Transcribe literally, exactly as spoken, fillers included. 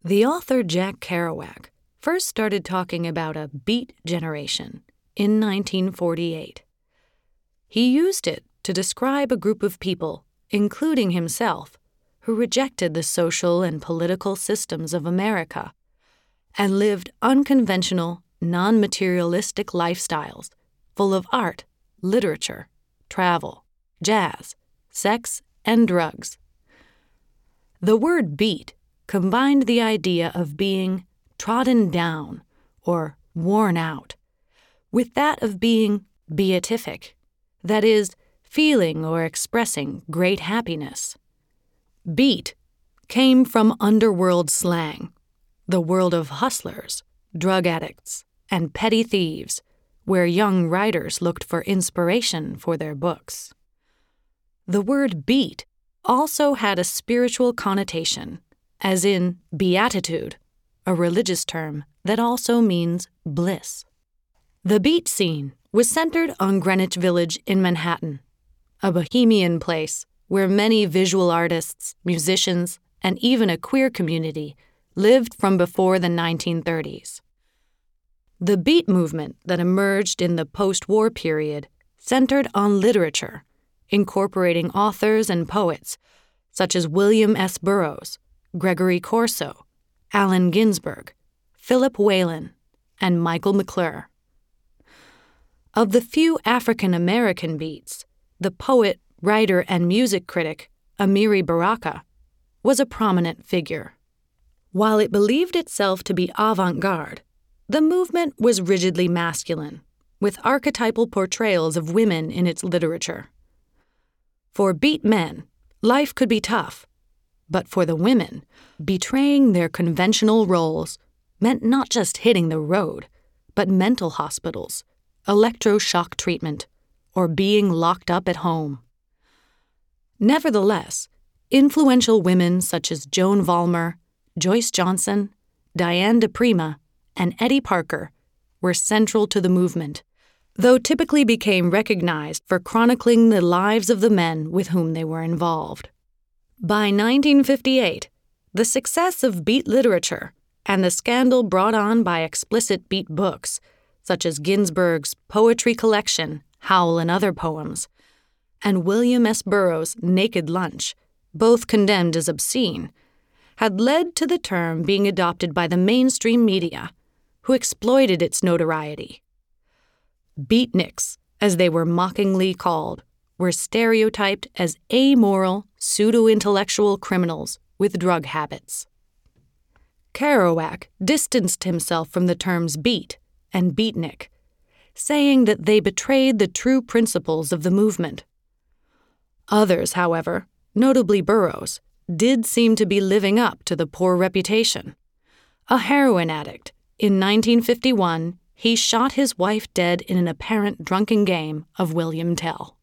The author Jack Kerouac first started talking about a beat generation in nineteen forty-eight. He used it to describe a group of people, including himself, who rejected the social and political systems of America and lived unconventional, non-materialistic lifestyles full of art, literature, travel, jazz, sex, and drugs. The word beat combined the idea of being trodden down or worn out with that of being beatific, that is, feeling or expressing great happiness. Beat came from underworld slang, the world of hustlers, drug addicts, and petty thieves, where young writers looked for inspiration for their books. The word beat also had a spiritual connotation, as in beatitude, a religious term that also means bliss. The beat scene was centered on Greenwich Village in Manhattan, a bohemian place where many visual artists, musicians, and even a queer community lived from before the nineteen thirties. The beat movement that emerged in the post-war period centered on literature, incorporating authors and poets such as William S. Burroughs, Gregory Corso, Allen Ginsberg, Philip Whalen, and Michael McClure. Of the few African-American beats, the poet, writer, and music critic Amiri Baraka was a prominent figure. While it believed itself to be avant-garde, the movement was rigidly masculine, with archetypal portrayals of women in its literature. For beat men, life could be tough, but for the women, betraying their conventional roles meant not just hitting the road, but mental hospitals, electroshock treatment, or being locked up at home. Nevertheless, influential women such as Joan Vollmer, Joyce Johnson, Diane DePrima, and Eddie Parker were central to the movement, though typically became recognized for chronicling the lives of the men with whom they were involved. By nineteen fifty-eight, the success of beat literature and the scandal brought on by explicit beat books, such as Ginsberg's poetry collection, Howl and Other Poems, and William S. Burroughs' Naked Lunch, both condemned as obscene, had led to the term being adopted by the mainstream media, who exploited its notoriety. Beatniks, as they were mockingly called, were stereotyped as amoral, pseudo-intellectual criminals with drug habits. Kerouac distanced himself from the terms beat and beatnik, saying that they betrayed the true principles of the movement. Others, however, notably Burroughs, did seem to be living up to the poor reputation. A heroin addict, in nineteen fifty-one, he shot his wife dead in an apparent drunken game of William Tell.